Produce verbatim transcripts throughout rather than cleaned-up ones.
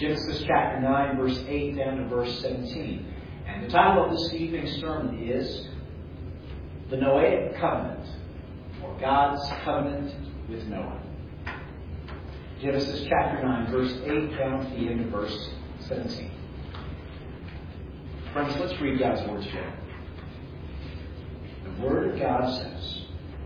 Genesis chapter nine, verse eight down to verse seventeen. And the title of this evening's sermon is The Noahic Covenant, or God's Covenant with Noah. Genesis chapter nine, verse eight down to the end of verse seventeen. Friends, let's read God's Word together. The Word of God says,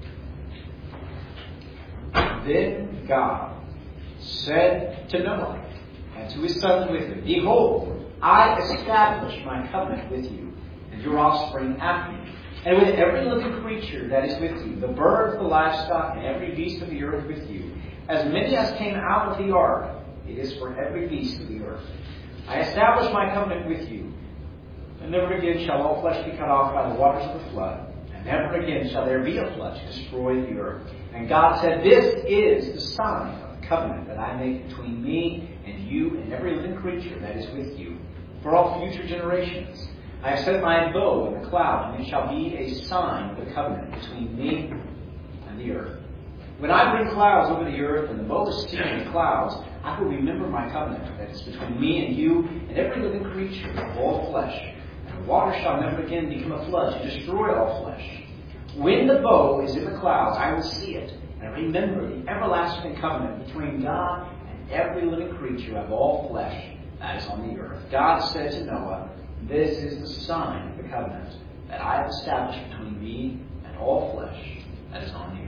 Then God said to Noah and to his sons with him, Behold, I establish my covenant with you and your offspring after you, and with every living creature that is with you, the birds, the livestock, and every beast of the earth with you, as many as came out of the ark. It is for every beast of the earth. I establish my covenant with you, and never again shall all flesh be cut off by the waters of the flood, and never again shall there be a flood to destroy the earth. And God said, This is the sign of the covenant that I make between me and you and every living creature that is with you for all future generations. I have set my bow in the cloud, and it shall be a sign of the covenant between me and the earth. When I bring clouds over the earth, and the bow is seen in the clouds, I will remember my covenant that is between me and you and every living creature of all flesh. And the water shall never again become a flood to destroy all flesh. When the bow is in the clouds, I will see it, and remember the everlasting covenant between God and every living creature of all flesh that is on the earth. God said to Noah, This is the sign of the covenant that I have established between me and all flesh that is on the earth.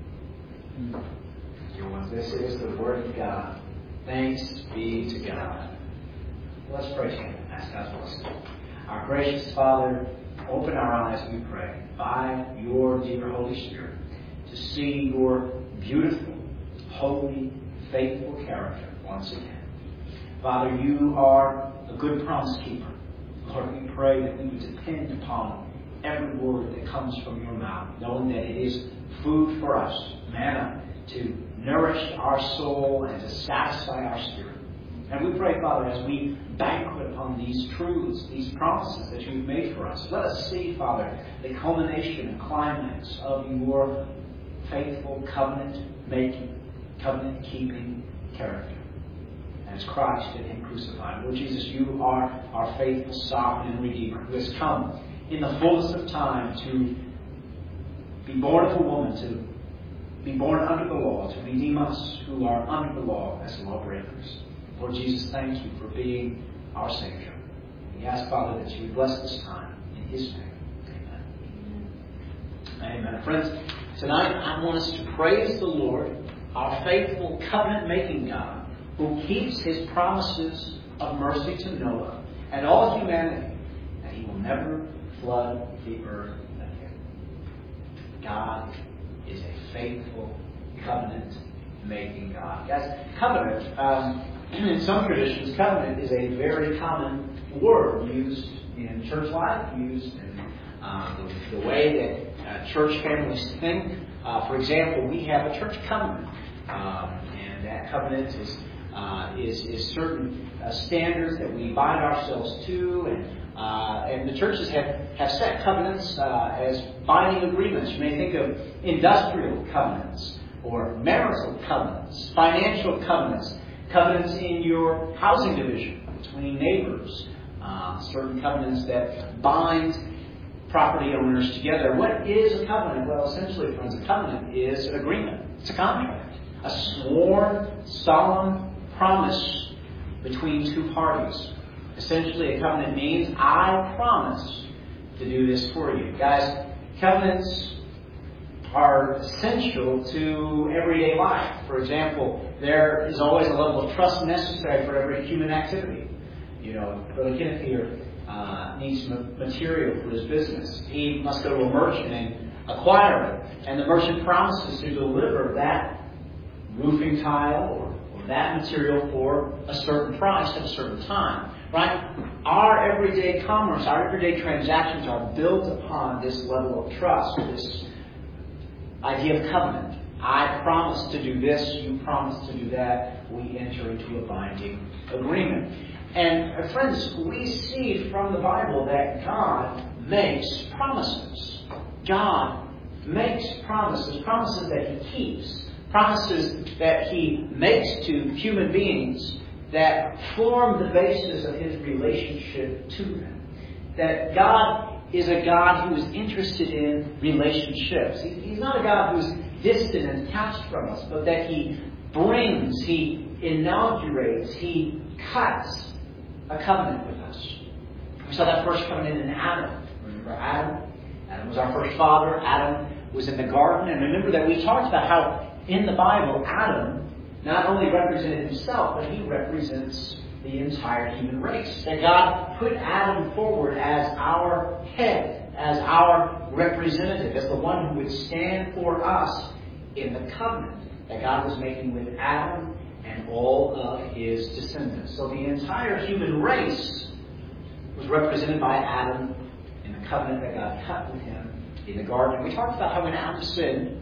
This is the Word of God. Thanks be to God. Let's pray together and ask God's blessing. Our gracious Father, open our eyes, we pray, by your dear Holy Spirit, to see your beautiful, holy, faithful character once again. Father, you are a good promise keeper. Lord, we pray that we would depend upon every word that comes from your mouth, knowing that it is food for us, manna, to nourish our soul and to satisfy our spirit. And we pray, Father, as we banquet upon these truths, these promises that you've made for us, let us see, Father, the culmination and climax of your faithful covenant-making, covenant-keeping character. As Christ and Him crucified. Lord Jesus, you are our faithful sovereign and Redeemer who has come in the fullness of time to be born of a woman, to be born under the law, to redeem us who are under the law as lawbreakers. Lord Jesus, thank you for being our Savior. We ask, Father, that you would bless this time in His name. Amen. Amen. Friends, tonight I want us to praise the Lord, our faithful covenant-making God, who keeps His promises of mercy to Noah and all humanity, that He will never flood the earth again. God is a faithful covenant-making God. Guys, covenant, um, in some traditions, covenant is a very common word used in church life, used in uh, the, the way that uh, church families think. Uh, for example, we have a church covenant, um, and that covenant is Uh, is, is certain uh, standards that we bind ourselves to, and uh, and the churches have, have set covenants uh, as binding agreements. You may think of industrial covenants, or marital covenants, financial covenants, covenants in your housing division between neighbors, uh, certain covenants that bind property owners together. What is a covenant? Well, essentially, friends, a covenant is an agreement. It's a contract, a sworn, solemn promise between two parties. Essentially, a covenant means I promise to do this for you. Guys, covenants are essential to everyday life. For example, there is always a level of trust necessary for every human activity. You know, Brother Kenneth here uh, needs material for his business. He must go to a merchant and acquire it. And the merchant promises to deliver that roofing tile or that material for a certain price at a certain time, right? Our everyday commerce, our everyday transactions are built upon this level of trust, this idea of covenant. I promise to do this, you promise to do that. We enter into a binding agreement. And uh, friends, we see from the Bible that God makes promises. God makes promises, promises that He keeps. Promises that He makes to human beings that form the basis of His relationship to them. That God is a God who is interested in relationships. He's not a God who's distant and detached from us, but that He brings, He inaugurates, He cuts a covenant with us. We saw that first covenant in Adam. Remember Adam? Adam was our first father. Adam was in the garden. And remember that we talked about how in the Bible, Adam not only represented himself, but he represents the entire human race. That God put Adam forward as our head, as our representative, as the one who would stand for us in the covenant that God was making with Adam and all of his descendants. So the entire human race was represented by Adam in the covenant that God cut with him in the garden. We talked about how when Adam sinned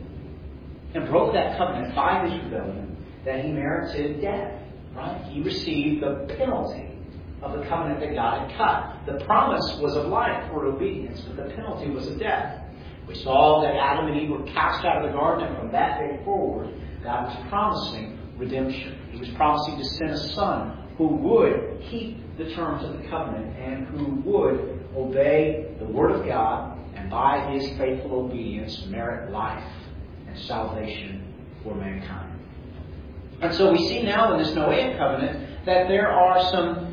and broke that covenant by his rebellion, that he merited death. Right? He received the penalty of the covenant that God had cut. The promise was of life or obedience, but the penalty was of death. We saw that Adam and Eve were cast out of the garden, and from that day forward, God was promising redemption. He was promising to send a son who would keep the terms of the covenant and who would obey the Word of God and by his faithful obedience merit life and salvation for mankind. And so we see now in this Noahic covenant that there are some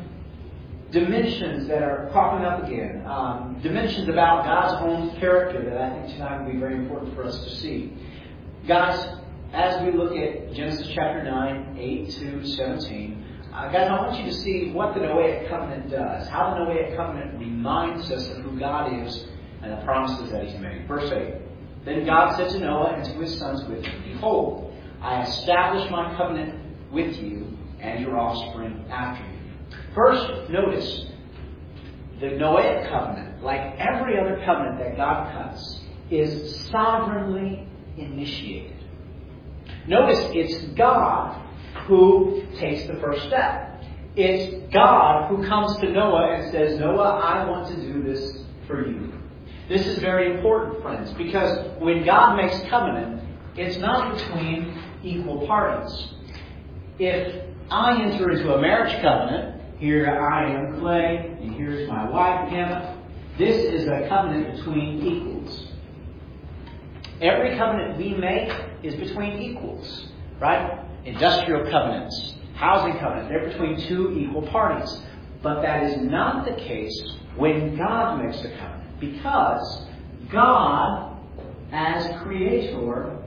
dimensions that are cropping up again. Um, dimensions about God's own character that I think tonight will be very important for us to see. Guys, as we look at Genesis chapter nine, eight to seventeen, uh, guys, I want you to see what the Noahic covenant does. How the Noahic covenant reminds us of who God is and the promises that He's made. Verse eight. Then God said to Noah and to his sons with him, Behold, I establish my covenant with you and your offspring after you. First, notice, the Noahic covenant, like every other covenant that God cuts, is sovereignly initiated. Notice, it's God who takes the first step. It's God who comes to Noah and says, Noah, I want to do this for you. This is very important, friends, because when God makes covenant, it's not between equal parties. If I enter into a marriage covenant, here I am, Clay, and here's my wife, Emma, this is a covenant between equals. Every covenant we make is between equals, right? Industrial covenants, housing covenants, they're between two equal parties. But that is not the case when God makes a covenant, because God, as creator,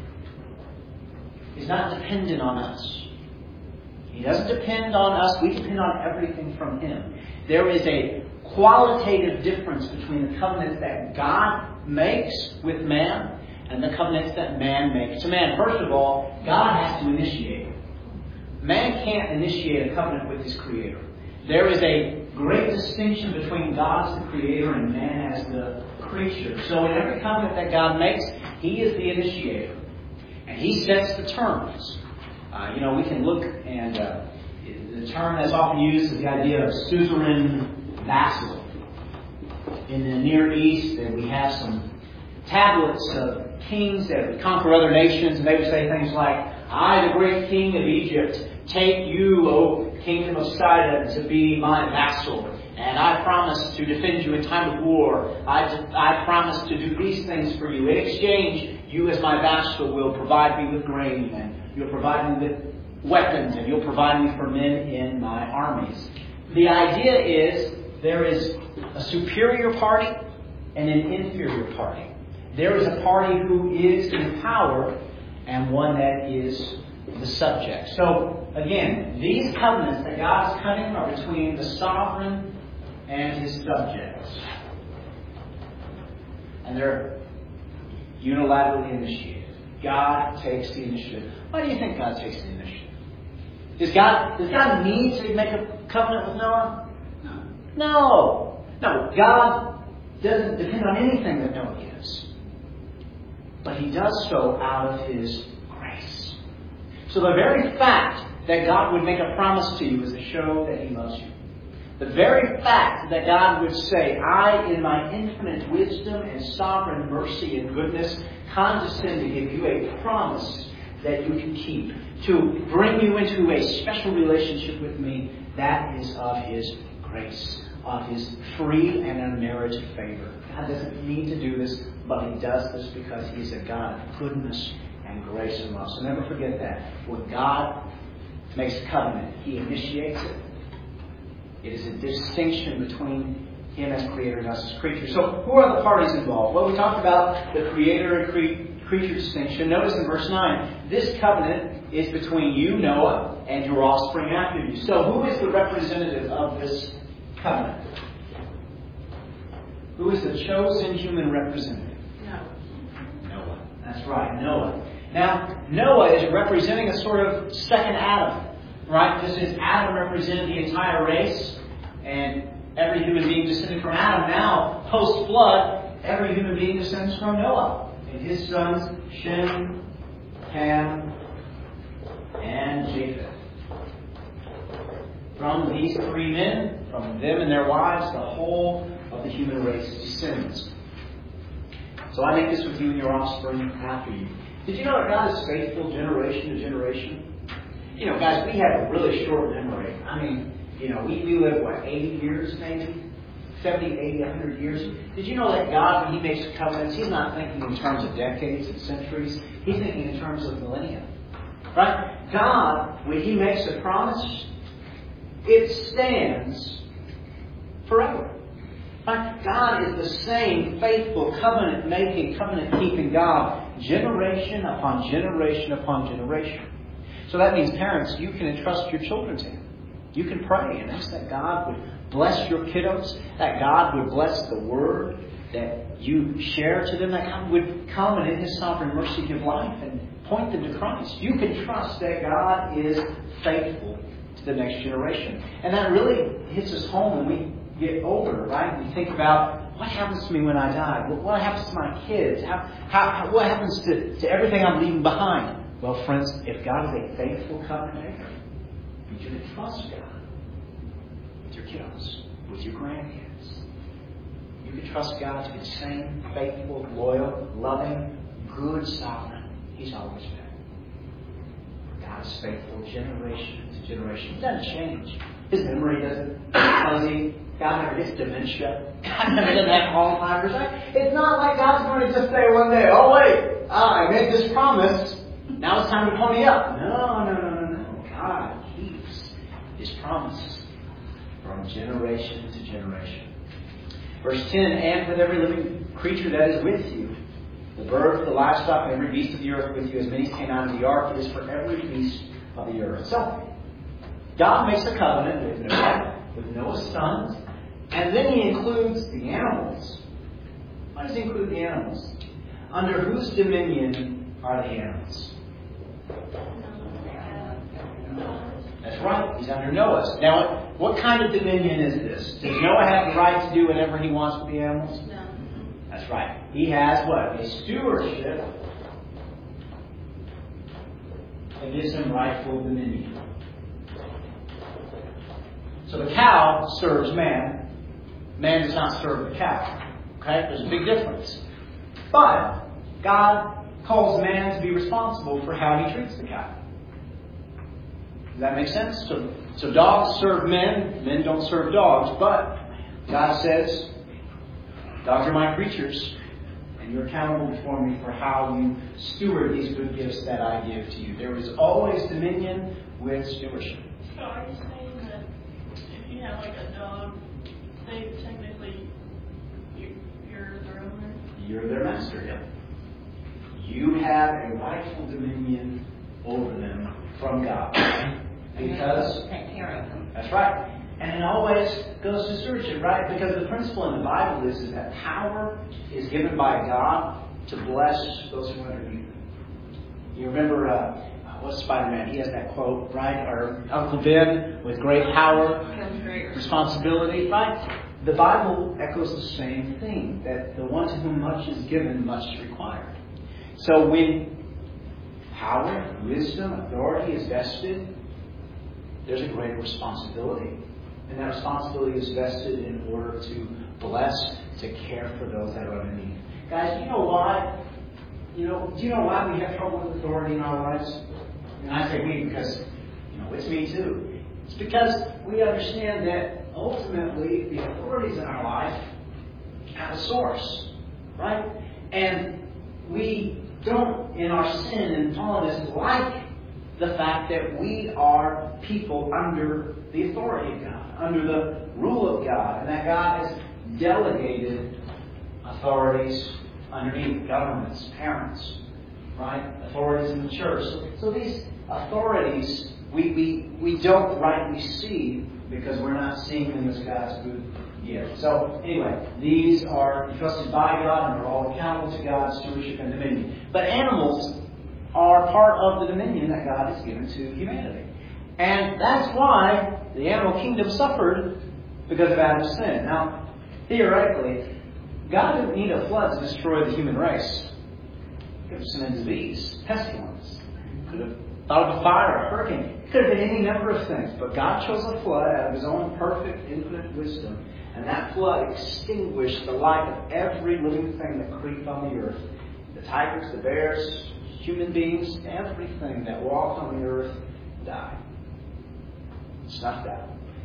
is not dependent on us. He doesn't depend on us. We depend on everything from Him. There is a qualitative difference between the covenants that God makes with man and the covenants that man makes to man. First of all, God has to initiate it. Man can't initiate a covenant with his Creator. There is a great distinction between God as the Creator and man as the creature. So in every covenant that God makes, He is the initiator. And He sets the terms. Uh, you know, we can look and uh, the term that's often used is the idea of suzerain vassal. In the Near East, and we have some tablets of kings that would conquer other nations, and they would say things like, I, the great king of Egypt, take you, O kingdom of Sidon, to be my vassal. And I promise to defend you in time of war. I, I promise to do these things for you. In exchange, you as my vassal will provide me with grain, and you'll provide me with weapons, and you'll provide me for men in my armies. The idea is there is a superior party and an inferior party. There is a party who is in power and one that is the subject. So, again, these covenants that God is cutting are between the sovereign and his subjects. And they're unilaterally initiated. God takes the initiative. Why do you think God takes the initiative? Does God, does God need to make a covenant with Noah? No. No. No. God doesn't depend on anything that Noah gives. But He does so out of His grace. So the very fact that God would make a promise to you is to show that He loves you. The very fact that God would say, I, in my infinite wisdom and sovereign mercy and goodness, condescend to give you a promise that you can keep, to bring you into a special relationship with me, that is of His grace, of His free and unmerited favor. God doesn't need to do this, but He does this because He's a God of goodness and grace and love. So never forget that. When God makes a covenant, He initiates it. It is a distinction between Him as Creator and us as creatures. So who are the parties involved? Well, we talked about the Creator and cre- creature distinction. Notice in verse nine, this covenant is between you, Noah, and your offspring after you. So who is the representative of this covenant? Who is the chosen human representative? Noah. Noah. That's right, Noah. Now, Noah is representing a sort of second Adam. Right? Just as Adam represented the entire race, and every human being descended from Adam. Now, post-flood, every human being descends from Noah. And his sons, Shem, Ham, and Japheth. From these three men, from them and their wives, the whole of the human race descends. So I make this with you and your offspring after you. Did you know that God is faithful generation to generation? You know, guys, we have a really short memory. I mean, you know, we, we live, what, eighty years maybe? seventy, eighty, one hundred years. Did you know that God, when He makes covenants, He's not thinking in terms of decades and centuries. He's thinking in terms of millennia. Right? God, when He makes a promise, it stands forever. Right? God is the same faithful, covenant-making, covenant-keeping God, generation upon generation upon generation. So that means, parents, you can entrust your children to Him. You can pray and ask that God would bless your kiddos, that God would bless the Word that you share to them, that God would come and in His sovereign mercy give life and point them to Christ. You can trust that God is faithful to the next generation. And that really hits us home when we get older, right? We think about, what happens to me when I die? What happens to my kids? How, how, what happens to, to everything I'm leaving behind? Well, friends, if God is a faithful covenant maker, you can trust God with your kiddos, with your grandkids. You can trust God to be the same faithful, loyal, loving, good sovereign He's always been. God is faithful generation to generation. He doesn't change. His memory doesn't fuzzy. God never gets dementia. God never doesn't have Alzheimer's. It's not like God's going to just say one day, oh wait, I made this promise. Now it's time to pony up. No, no, no, no, no. God keeps His promises from generation to generation. Verse ten, and with every living creature that is with you, the birds, the livestock, and every beast of the earth with you, as many as came out of the ark, it is for every beast of the earth. So, God makes a covenant with Noah, with Noah's sons, and then He includes the animals. Why does He include the animals? Under whose dominion are the animals? That's right. He's under Noah's. Now, what kind of dominion is this? Does Noah have the right to do whatever he wants with the animals? No. That's right. He has what? A stewardship that gives him rightful dominion. So the cow serves man. Man does not serve the cow. Okay? There's a big difference. But God calls man to be responsible for how he treats the cow. Does that make sense? So, so dogs serve men, men don't serve dogs, but God says, dogs are my creatures, and you're accountable before me for how you steward these good gifts that I give to you. There is always dominion with stewardship. So are you saying that if you have like a dog, they technically, you, you're their owner? You're their master, yeah. You have a rightful dominion over them from God. Because take care of them. That's right. And it always goes to stewardship, right? Because the principle in the Bible is, is that power is given by God to bless those who underneath him. You remember, uh, what's Spider-Man? He has that quote, right? Or Uncle Ben, with great power, responsibility, right? The Bible echoes the same thing, that the one to whom much is given, much is required. So when power, wisdom, authority is vested, there's a great responsibility. And that responsibility is vested in order to bless, to care for those that are underneath. Guys, you know why? You know, do you know why we have trouble with authority in our lives? And I say we because, you know, it's me too. It's because we understand that ultimately the authorities in our life have a source, right? And we don't, in our sin and fallenness, like the fact that we are people under the authority of God, under the rule of God, and that God has delegated authorities underneath governments, parents, right? Authorities in the church. So, so these authorities we, we we don't rightly see because we're not seeing them as God's good gift. So anyway, these are entrusted by God and are all accountable to God's stewardship and dominion. But animals are part of the dominion that God has given to humanity. And that's why the animal kingdom suffered because of Adam's sin. Now, theoretically, God didn't need a flood to destroy the human race. He could have sent a disease, pestilence. He could have thought of a fire, a hurricane. It could have been any number of things. But God chose a flood out of His own perfect, infinite wisdom. And that flood extinguished the life of every living thing that creeped on the earth. The tigers, the bears, human beings, everything that walked on the earth died. Snuffed out.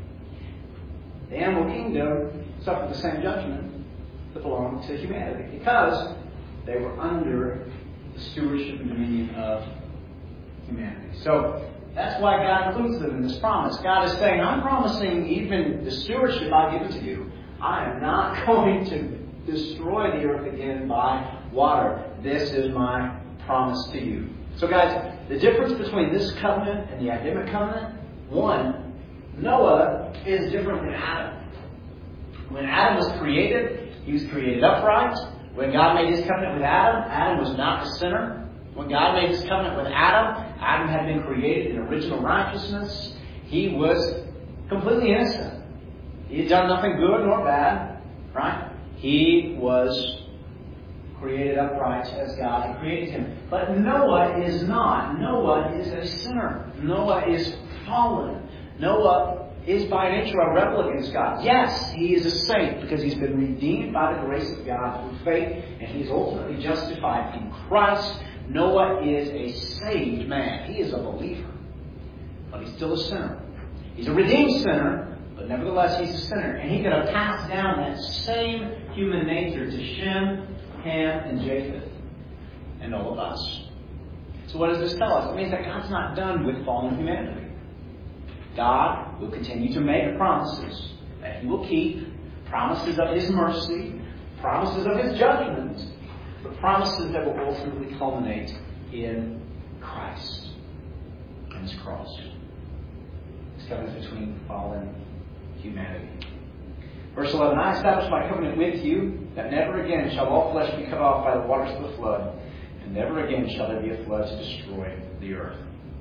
The animal kingdom suffered the same judgment that belonged to humanity because they were under the stewardship and dominion of humanity. So that's why God includes them in this promise. God is saying, I'm promising even the stewardship I've given to you. I am not going to destroy the earth again by water. This is my promise to you. So guys, the difference between this covenant and the Adamic covenant, one, Noah is different than Adam. When Adam was created, he was created upright. When God made His covenant with Adam, Adam was not the sinner. When God made His covenant with Adam, Adam had been created in original righteousness. He was completely innocent. He had done nothing good nor bad, right? He was created upright as God had created him. But Noah is not. Noah is a sinner. Noah is fallen. Noah is by nature a rebel against God. Yes, he is a saint because he's been redeemed by the grace of God through faith, and he's ultimately justified in Christ. Noah is a saved man. He is a believer. But he's still a sinner. He's a redeemed sinner, but nevertheless he's a sinner. And he could have passed down that same human nature to Shem, Ham, and Japheth, and all of us. So what does this tell us? It means that God's not done with fallen humanity. God will continue to make promises that He will keep, promises of His mercy, promises of His judgment, but promises that will ultimately culminate in Christ and His cross. This covenant between fallen humanity. Verse eleven, I establish my covenant with you, that never again shall all flesh be cut off by the waters of the flood, and never again shall there be a flood to destroy the earth.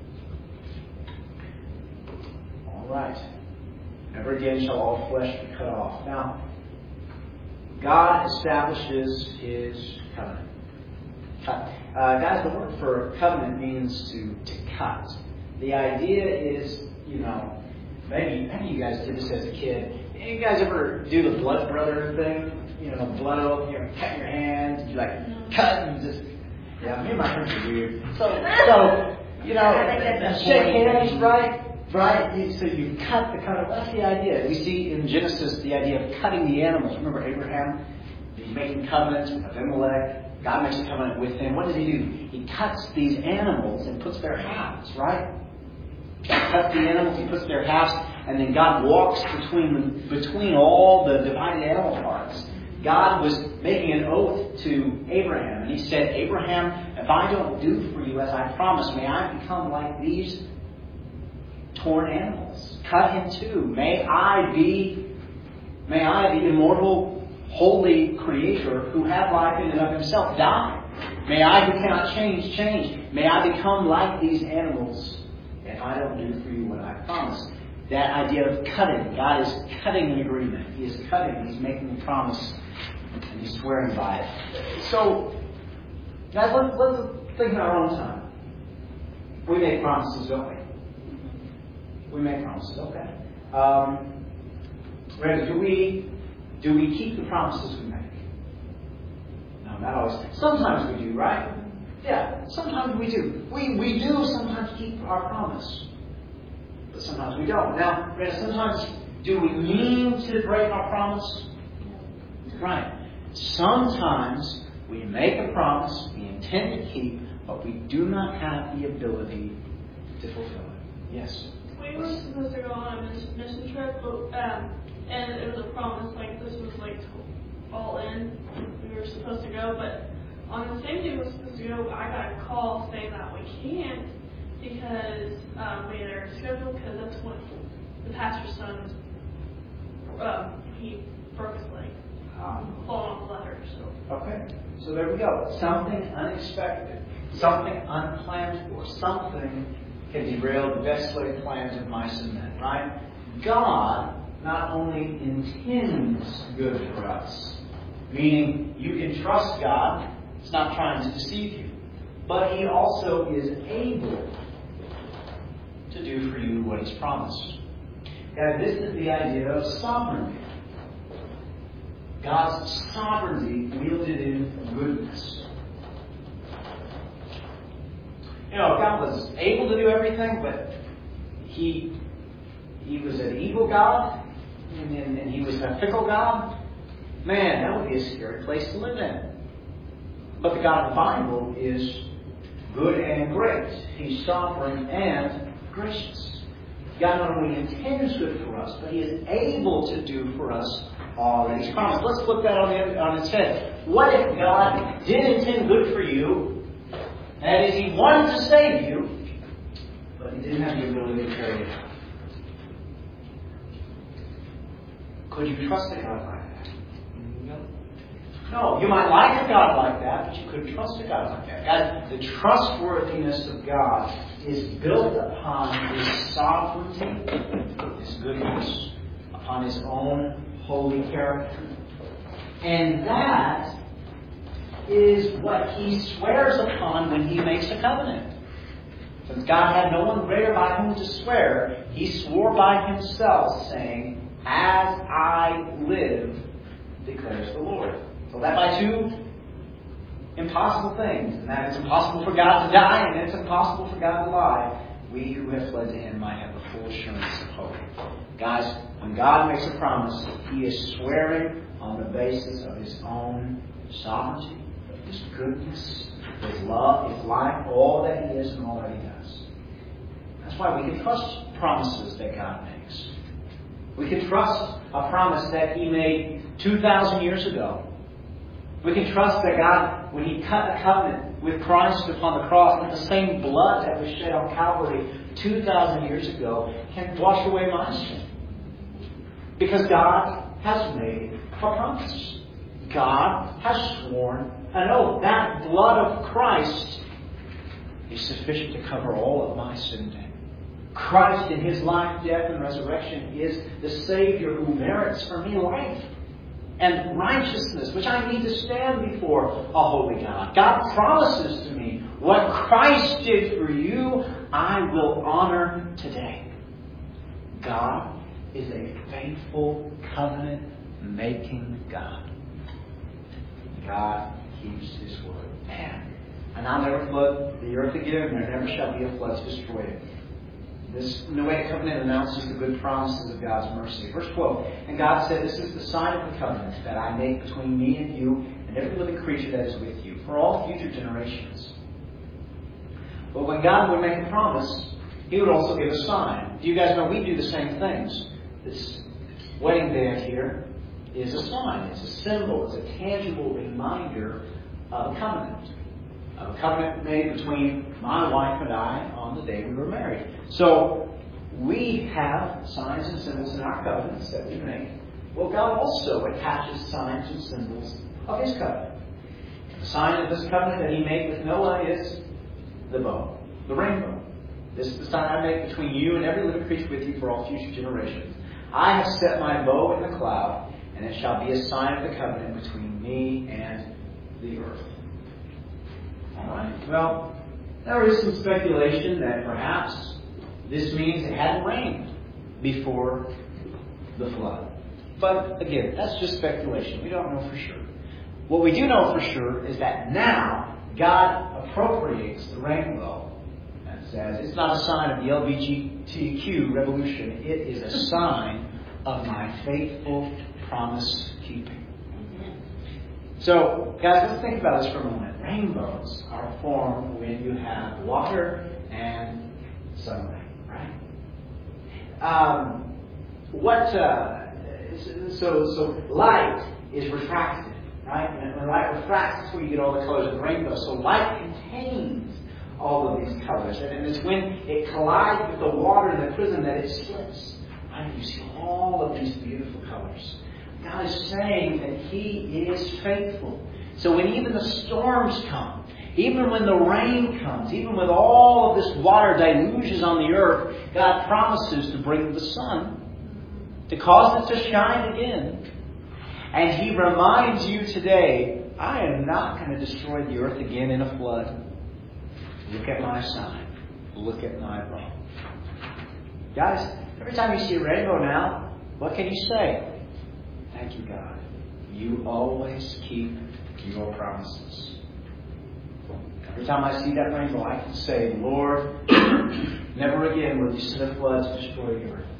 All right. Never again shall all flesh be cut off. Now, God establishes His covenant. Cut. Uh, guys, the word for covenant means to, to cut. The idea is, you know, maybe, maybe you guys did this as a kid. You guys ever do the blood brother thing? You know, blood oath, you know, cut your hands, you like cut and just, yeah, me and my friends are weird. So, so you know, shake hands, right? Right? So you cut the covenant. That's the idea. We see in Genesis the idea of cutting the animals. Remember Abraham? He's making covenants with Abimelech. God makes a covenant with him. What does he do? He cuts these animals and puts their halves, right? He cuts the animals, he puts their halves, and then God walks between between all the divided animal parts. God was making an oath to Abraham, and He said, Abraham, if I don't do for you as I promised, may I become like these torn animals. Cut him too. May I be, may I, the immortal, holy Creator who had life in and of Himself, die. May I, who cannot change, change. May I become like these animals if I don't do for you what I promised. That idea of cutting. God is cutting an agreement. He is cutting. He's making a promise. And He's swearing by it. So, guys, let's, let's think in our own time. We make promises, don't we? We make promises, okay. Um, do we do we keep the promises we make? No, not always. Sometimes we do, right? Yeah, sometimes we do. We we do sometimes keep our promise. But sometimes we don't. Now, granted, sometimes do we mean to break our promise? Right. Sometimes we make a promise we intend to keep, but we do not have the ability to fulfill it. Yes? We were supposed to go on a mission, mission trip, but, um, and it was a promise, like this was like all in. We were supposed to go, but on the same day we were supposed to go, I got a call saying that we can't because um, we had our schedule, because that's when the pastor's son, um, he broke his leg, um, falling off the ladder. So. Okay, so there we go. Something unexpected, something unplanned for, something can derail the best laid plans of mice and men, right? God not only intends good for us, meaning you can trust God, He's not trying to deceive you, but He also is able to do for you what He's promised. And this is the idea of sovereignty. God's sovereignty wielded in goodness. You know, God was able to do everything, but He He was an evil God, and, and, and He was a fickle God. Man, that would be a scary place to live in. But the God of the Bible is good and great. He's sovereign and gracious. God not only intends good for us, but He is able to do for us all that He's promised. Let's flip that on, the, on its head. What if God did intend good for you, that is, He wanted to save you, but He didn't have the ability to carry it out? Could you trust a God like that? No. No, you might like a God like that, but you couldn't trust a God like that. God, the trustworthiness of God is built upon His sovereignty, His goodness, upon His own holy character. And that is what He swears upon when He makes a covenant. Since God had no one greater by whom to swear, He swore by Himself, saying, "As I live, declares the Lord." So that by two impossible things, and that it's impossible for God to die, and it's impossible for God to lie, we who have fled to Him might have the full assurance of hope. Guys, when God makes a promise, He is swearing on the basis of His own sovereignty, His goodness, His love, His life, all that He is and all that He does. That's why we can trust promises that God makes. We can trust a promise that He made two thousand years ago. We can trust that God, when He cut a covenant with Christ upon the cross, that the same blood that was shed on Calvary two thousand years ago can wash away my sin. Because God has made a promise. God has sworn an oath. That blood of Christ is sufficient to cover all of my sin debt. Christ in His life, death, and resurrection is the Savior who merits for me life and righteousness, which I need to stand before a holy God. God promises to me, what Christ did for you, I will honor today. God is a faithful, covenant-making God. God keeps His word. Man, and I'll never flood the earth again, and there never shall be a flood to destroy it. This Noahic covenant announces the good promises of God's mercy. Verse twelve, and God said, "This is the sign of the covenant that I make between me and you and every living creature that is with you, for all future generations." But when God would make a promise, He would also give a sign. Do you guys know we do the same things? This wedding band here is a sign. It's a symbol. It's a tangible reminder of a covenant. Of a covenant made between my wife and I on the day we were married. So, we have signs and symbols in our covenants that we make. Well, God also attaches signs and symbols of His covenant. The sign of this covenant that He made with Noah is the bow, the rainbow. This is the sign I make between you and every living creature with you for all future generations. I have set my bow in the cloud, and it shall be a sign of the covenant between me and the earth. Alright, well, there is some speculation that perhaps this means it hadn't rained before the flood. But again, that's just speculation. We don't know for sure. What we do know for sure is that now God appropriates the rainbow and says, it's not a sign of the L G B T Q revolution. It is a sign of my faithful promise keeping. So, guys, let's think about this for a moment. Rainbows are formed when you have water and sunlight, right? Um, what? Uh, so, so light is refracted, right? When, when light refracts, that's where you get all the colors of the rainbow. So, light contains all of these colors, and it's when it collides with the water in the prism that it splits. Right? You see all of these beautiful colors. God is saying that He is faithful. So when even the storms come, even when the rain comes, even when all of this water deluges on the earth, God promises to bring the sun, to cause it to shine again. And He reminds you today, I am not going to destroy the earth again in a flood. Look at my sign. Look at my law. Guys, every time you see a rainbow now, what can you say? Thank you, God. You always keep your promises. Every time I see that rainbow, I can say, Lord, never again will you send a flood to destroy the earth.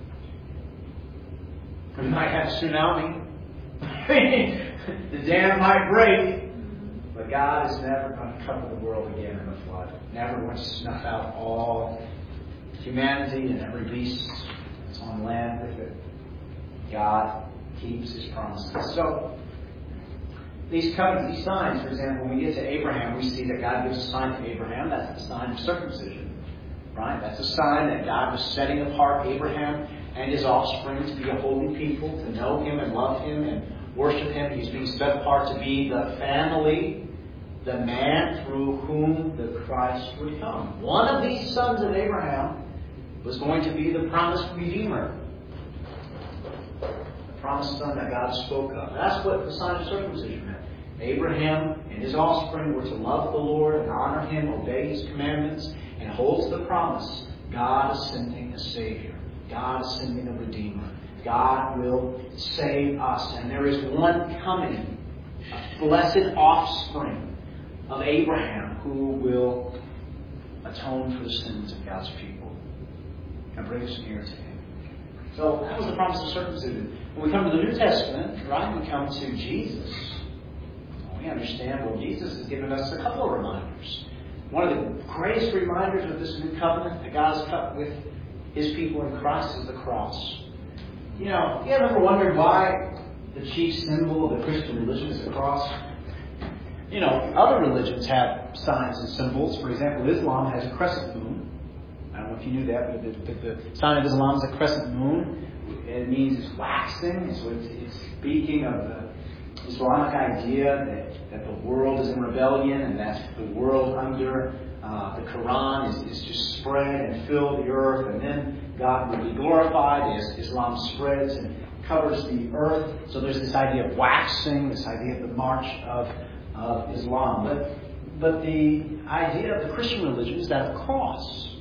We might have a tsunami. The dam might break. But God is never going to cover the world again in a flood. Never going to snuff out all humanity and every beast that's on land with it. God keeps His promises. So, these covenants, these signs, for example, when we get to Abraham, we see that God gives a sign to Abraham. That's the sign of circumcision. Right? That's a sign that God was setting apart Abraham and his offspring to be a holy people, to know Him and love Him and worship Him. He's being set apart to be the family, the man through whom the Christ would come. One of these sons of Abraham was going to be the promised Redeemer. The promised son that God spoke of. That's what the sign of circumcision meant. Abraham and his offspring were to love the Lord and honor Him, obey His commandments, and hold to the promise. God is sending a Savior. God is sending a Redeemer. God will save us. And there is one coming, a blessed offspring of Abraham who will atone for the sins of God's people and bring us near to Him. So that was the promise of circumcision. When we come to the New Testament, right, we come to Jesus. We understand, well, Jesus has given us a couple of reminders. One of the greatest reminders of this new covenant that God has cut with His people in Christ is the cross. You know, you ever wondered why the chief symbol of the Christian religion is the cross? You know, other religions have signs and symbols. For example, Islam has a crescent moon. I don't know if you knew that, but the, the, the sign of Islam is a crescent moon. It means it's waxing. So it's, it's speaking of the Islamic idea that, that the world is in rebellion and that the world under uh, the Quran is, is just spread and fill the earth, and then God will be glorified as Islam spreads and covers the earth. So there's this idea of waxing, this idea of the march of, of Islam. But, but the idea of the Christian religion is that of cross,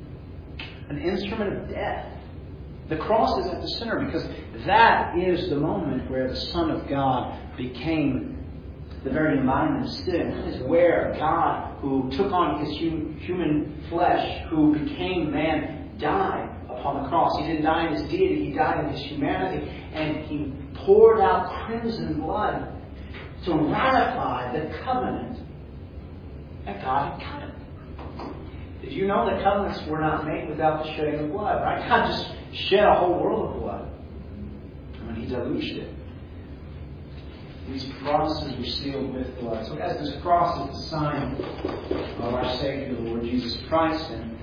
an instrument of death. The cross is at the center because that is the moment where the Son of God became the very embodiment of sin. That is where God, who took on His hum, human flesh, who became man, died upon the cross. He didn't die in His deity, He died in His humanity. And He poured out crimson blood to ratify the covenant that God had cut. Did you know that covenants were not made without the shedding of blood, right? God just shed a whole world of blood when He deluged it. These promises were sealed with blood. So guys, this cross is the sign of our Savior, the Lord Jesus Christ. And,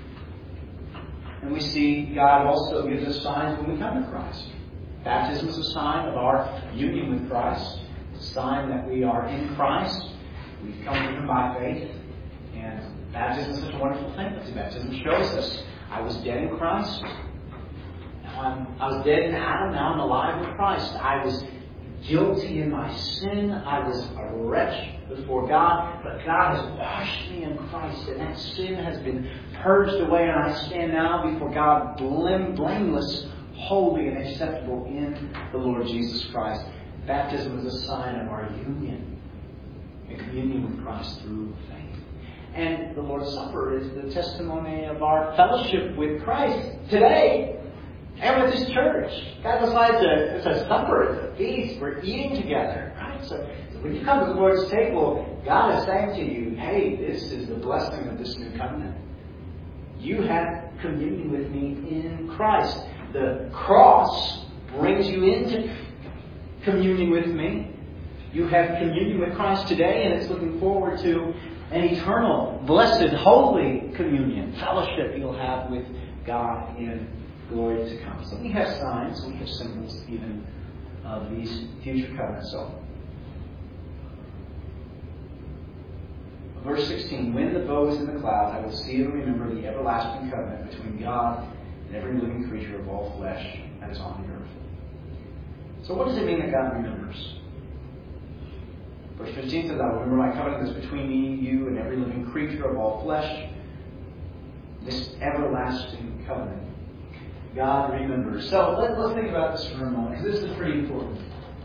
and we see God also gives us signs when we come to Christ. Baptism is a sign of our union with Christ. It's a sign that we are in Christ. We've come to Him by faith. And baptism is such a wonderful thing. Because baptism shows us I was dead in Christ. Now I'm, I was dead in Adam. Now I'm alive in Christ. I was guilty in my sin. I was a wretch before God. But God has washed me in Christ. And that sin has been purged away. And I stand now before God blame, blameless, holy, and acceptable in the Lord Jesus Christ. Baptism is a sign of our union in communion with Christ through faith. And the Lord's Supper is the testimony of our fellowship with Christ today and with His church. God decides a, it's a supper, it's a feast, we're eating together, right? So, so when you come to the Lord's table, God is saying to you, hey, this is the blessing of this new covenant. You have communion with me in Christ. The cross brings you into communion with me. You have communion with Christ today, and it's looking forward to an eternal, blessed, holy communion, fellowship you'll have with God in glory to come. So we have signs, we have symbols even of these future covenants. So, verse sixteen, when the bow is in the clouds, I will see and remember the everlasting covenant between God and every living creature of all flesh that is on the earth. So what does it mean that God remembers? Verse fifteen says, I will remember my covenant that's between me, you, and every living creature of all flesh. This everlasting covenant. God remembers. So let, let's think about this for a moment, because this is pretty important.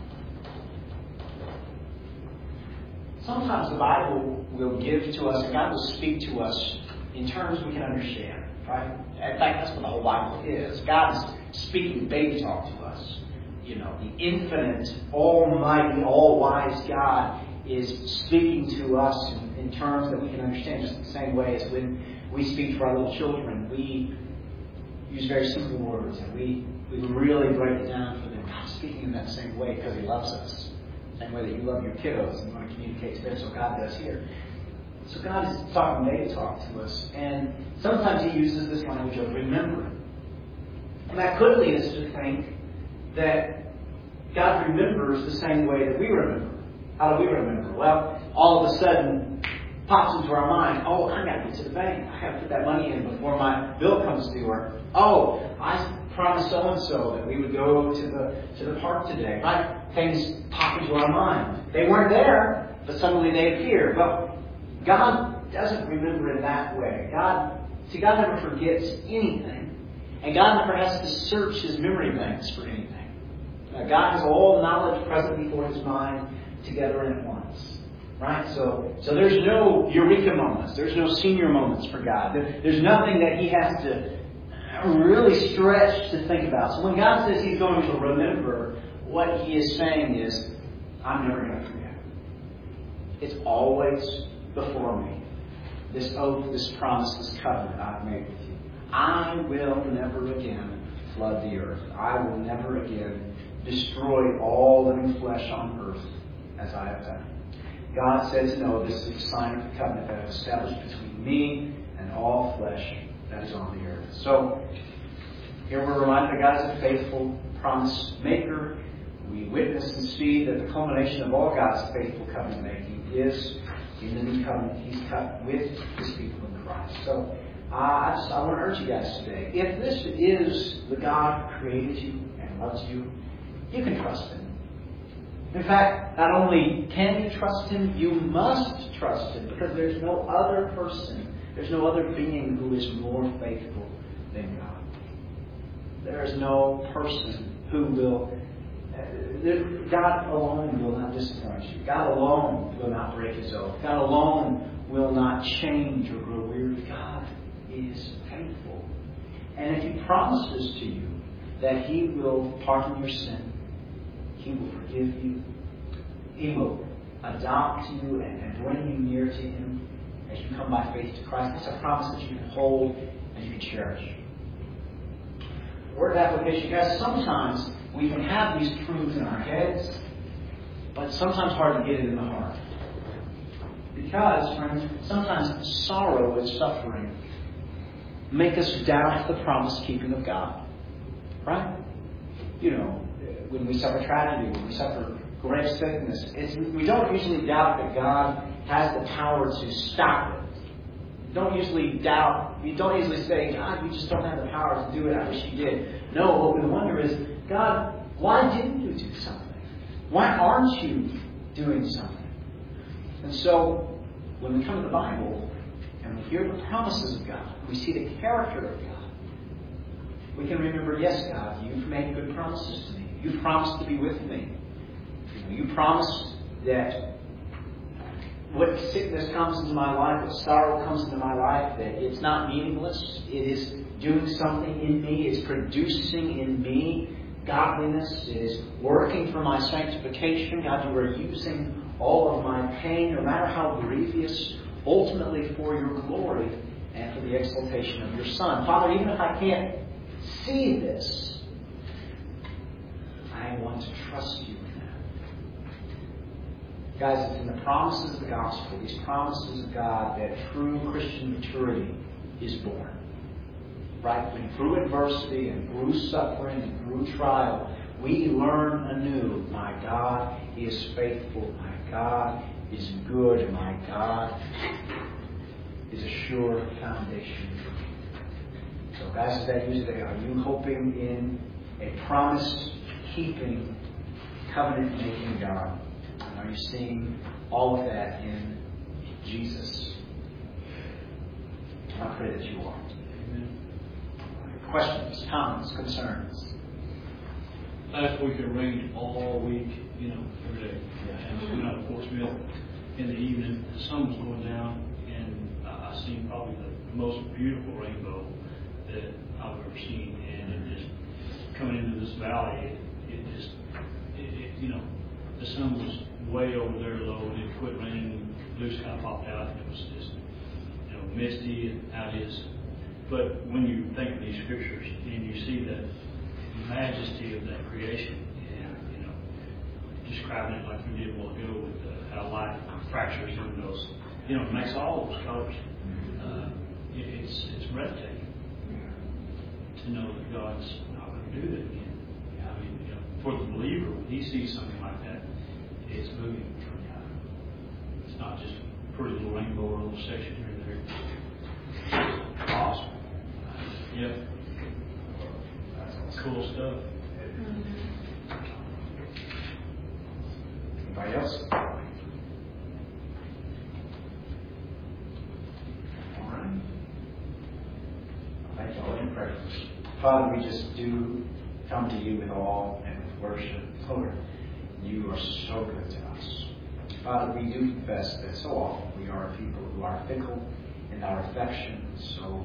Sometimes the Bible will give to us, and God will speak to us in terms we can understand. Right? In fact, that's what the whole Bible is. God is speaking baby talk to us. You know, the infinite, almighty, all-wise God is speaking to us in, in terms that we can understand, just the same way as when we speak to our little children. We use very simple words, and we, we really break it down for them. God's speaking in that same way because He loves us. Same way that you love your kiddos and you want to communicate to them, so God does here. So God is talking baby talk to us, and sometimes He uses this language of remembering. And that could lead us to think that God remembers the same way that we remember. How do we remember? Well, all of a sudden, pops into our mind, oh, I got to get to the bank. I got to put that money in before my bill comes due. Or, oh, I promised so-and-so that we would go to the to the park today. Right? Things pop into our mind. They weren't there, but suddenly they appear. Well, God doesn't remember in that way. God, see, God never forgets anything. And God never has to search His memory banks for anything. Now, God has all knowledge present before His mind together and at once. Right? So, so there's no eureka moments. There's no senior moments for God. There's nothing that He has to really stretch to think about. So when God says He's going to remember, what He is saying is, I'm never going to forget. It's always before me. This oath, this promise, this covenant I've made with you. I will never again flood the earth. I will never again destroy all living flesh on earth as I have done. God said to Noah, this is a sign of the covenant that I have established between me and all flesh that is on the earth. So, here we're reminded that God is a faithful promise maker. We witness and see that the culmination of all God's faithful covenant making is in the new covenant He's cut with His people in Christ. So, uh, I, just, I want to urge you guys today, if this is the God who created you and loves you, you can trust Him. In fact, not only can you trust Him, you must trust Him, because there's no other person, there's no other being who is more faithful than God. There is no person who will, uh, God alone will not disappoint you. God alone will not break His oath. God alone will not change or grow weary. God is faithful. And if He promises to you that He will pardon your sin, He will forgive you, He will adopt you and, and bring you near to Him as you come by faith to Christ, that's a promise that you can hold and you can cherish. Word application, guys, sometimes we can have these truths in our heads, but it's sometimes hard to get it in the heart. Because, friends, sometimes sorrow and suffering make us doubt the promise-keeping of God. Right? You know, when we suffer tragedy, when we suffer great sickness, it's, we don't usually doubt that God has the power to stop it. You don't usually doubt, you don't usually say, God, you just don't have the power to do it. I wish you did. No, what we wonder is, God, why didn't you do something? Why aren't you doing something? And so, when we come to the Bible and we hear the promises of God, we see the character of God, we can remember, yes, God, you've made good promises to me. You've promised to be with me. You promised that what sickness comes into my life, what sorrow comes into my life, that it's not meaningless. It is doing something in me. It's producing in me godliness. It is working for my sanctification. God, you are using all of my pain, no matter how grievous, ultimately for your glory and for the exaltation of your Son. Father, even if I can't see this, I want to trust you in that. Guys, it's in the promises of the gospel, these promises of God, that true Christian maturity is born. Right? When through adversity and through suffering and through trial, we learn anew, my God is faithful, my God is good, my God is a sure foundation. So guys, as I use today, are you hoping in a promise-keeping, covenant-making God? And are you seeing all of that in Jesus? I pray that you are. Amen. Questions, comments, concerns? Last week it rained all week, you know, every day. And we went out to Fort Smith in the evening. The sun was going down, and I seen probably the most beautiful rainbow that I've ever seen. And it just coming into this valley, it, it just, it, it, you know, the sun was way over there low, and it quit raining. Blue sky popped out, and it was just, you know, misty and how it is. But when you think of these scriptures and you see the majesty of that creation, and you know, describing it like we did a while ago with uh, how light fractures in those, you know, it makes all those colors. Uh, it, it's it's breathtaking to know that God's not going to do that again. I mean, you know, for the believer, when he sees something like that, it's moving from God. It's not just a pretty little rainbow or a little section here and there. Awesome. Yep. Cool stuff. Anybody else? All right. Thank you all in prayer. Father, we just do come to you with awe and with worship. Lord, you are so good to us. Father, we do confess that so often we are people who are fickle in our affections, so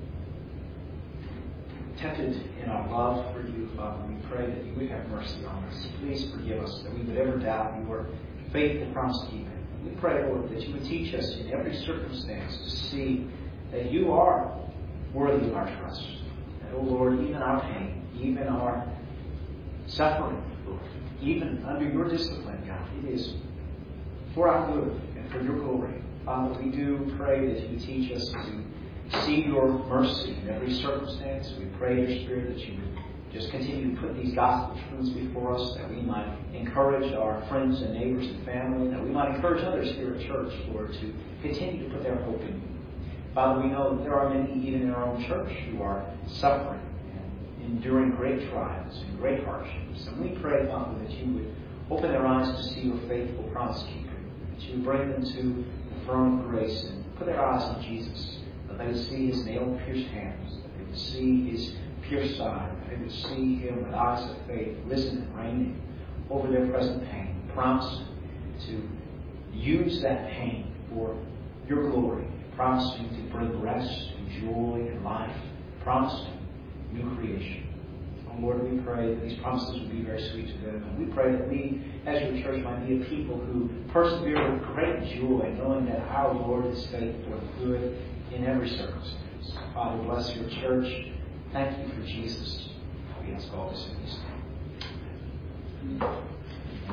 tepid in our love for you, Father. We pray that you would have mercy on us. Please forgive us that we would ever doubt your faith and promise keeping. We pray, Lord, that you would teach us in every circumstance to see that you are worthy of our trust. That, oh Lord, even our pain, even our suffering, Lord, even under your discipline, God, it is for our good and for your glory. Father, we do pray that you would teach us to see your mercy in every circumstance. We pray, your Spirit, that you would just continue to put these gospel truths before us, that we might encourage our friends and neighbors and family, that we might encourage others here at church, Lord, to continue to put their hope in you. Father, we know that there are many, even in our own church, who are suffering and enduring great trials and great hardships. And we pray, Father, that you would open their eyes to see your faithful promise keeper, that you would bring them to the throne of grace and put their eyes on Jesus. That they would see his nail-pierced hands, that they would see his pierced side, that they would see him with eyes of faith, risen and reigning over their present pain, promising to use that pain for your glory, promising to bring rest and joy and life, promising new creation. Oh Lord, we pray that these promises would be very sweet to them, and we pray that we, as your church, might be a people who persevere with great joy, knowing that our Lord is faithful and good in every circumstance. Father, bless your church. Thank you for Jesus. We ask all this in his name.